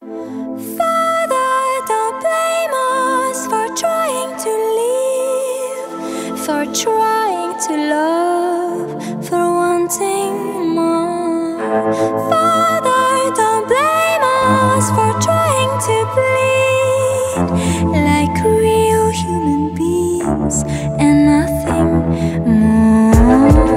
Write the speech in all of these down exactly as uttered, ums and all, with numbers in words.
Father, don't blame us for trying to live, for trying to love, for wanting more. Father, don't blame us for trying to bleed like real human beings and nothing more.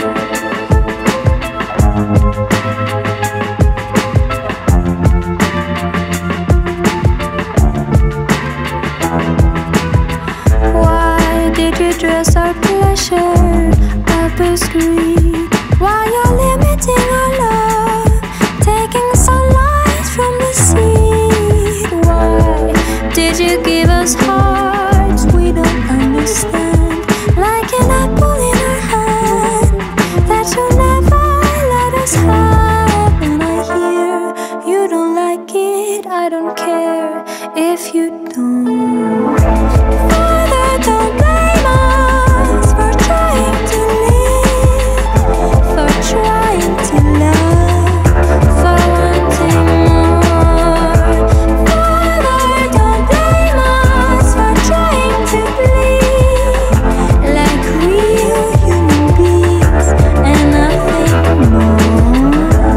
Why did you dress our pleasure up as greed? Why you're limiting our love, taking sunlight from the seed? Why did you give us hearts we don't understand? Like an apple in our hand that you'll never let us have. And I hear you don't like it, I don't care if you don't. Father, don't blame us for trying to live, for trying to love, for wanting more. Father, don't blame us for trying to bleed like real human beings and nothing more.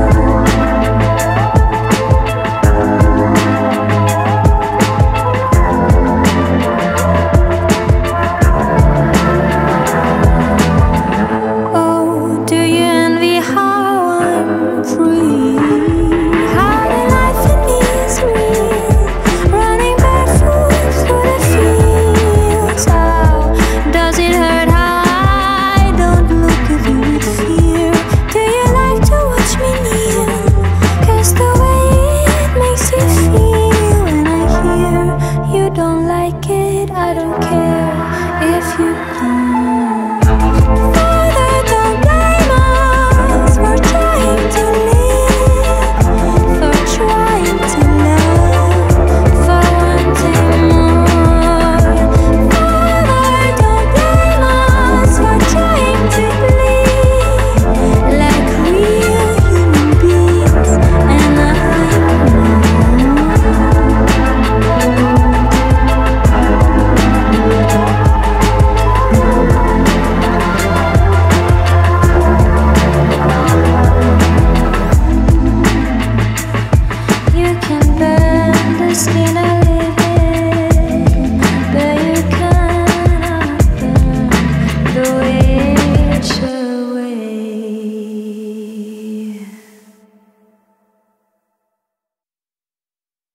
Oh, do you envy how I'm free? How the life in me is real, running barefoot through the fields. How does it hurt how I don't look at you with fear? Do you like to watch me kneel? 'Cause the way it makes you feel when I hear you don't like it, I don't care if you don't. Father, don't blame us for trying to live, for trying to love, for wanting more. Father, don't blame us for trying to bleed like real human beings and nothing more. You can bend the skin